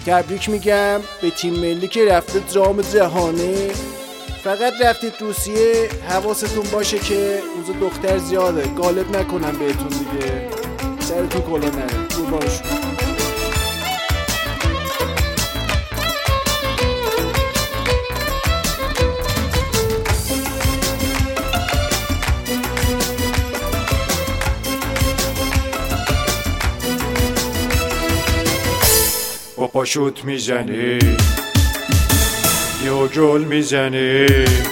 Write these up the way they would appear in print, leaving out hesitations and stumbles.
تبریک میگم به تیم ملی که رفته جام جهانی. فقط رفتید روسیه، حواستون باشه که اونجا دختر زیاده، غالب نکنن بهتون دیگه، سرتون کلا نره. قربانشون. با پاشوت میزنی یا گل میزنی،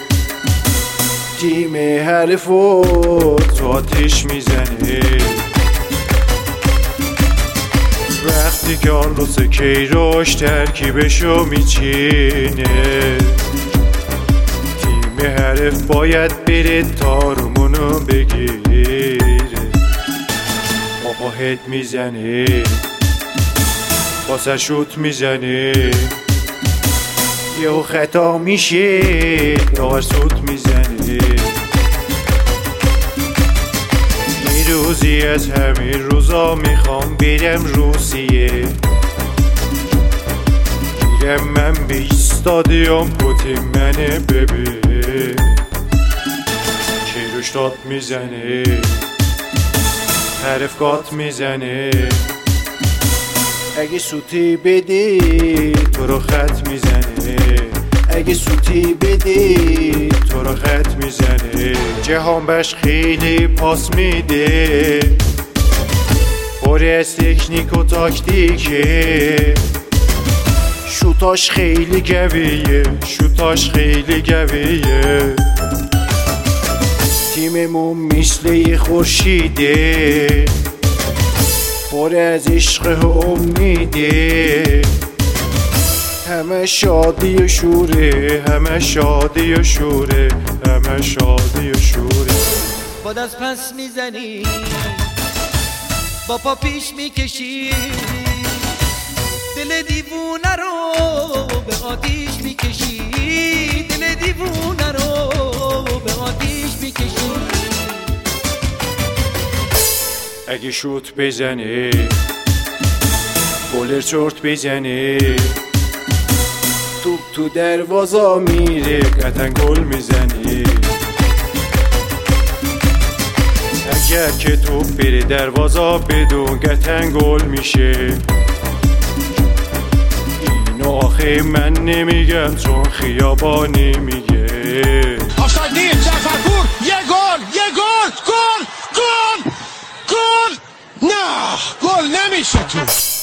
تیم حریفو تو آتیش میزنی. وقتی که آن روز کیروش ترکیبشو میچینه، تیم حریف باید بره تارمونو بگیره. با پاهت میزنی، واسه شوت میزنی، یهو خطا میشه داور سوت میزنی. یه روزی از همین روزا میخوام برم روسیه، میرم من به استادیوم پوتین منه ببین. کیروش داد میزنه، حریف گات میزنه، اگه سوتی بدی تو رو خط میزنه، اگه سوتی بدی تو رو خط میزنه. جهان بهش خیلی پاس میده، پر از تکنیک و تاکتیکه، شوتاش خیلی گویه، شوتاش خیلی گویه. تیممون مثل یه خورشیده، پر از عشق و امیده، همه شادی و شوره، همه شادی و شوره، همه شادی و شوره. با دست پس میزنی، با پا پیش میکشی، دل دیوونه رو به آتیش میکشی، دل دیوونه رو به آتیش میکشی. اگه شوت بزنی، گلر چرت بزنی، توپ تو دروازه میره، قطعا گل میزنی. اگر که توپ بره دروازه بدون قطعا گل میشه. اینو آخه من نمیگم چون خیابانی میگه. آفساید نیست، جعفرپور یه گل، یه گل، گل، گل، گل. نه گل نمیشه تو.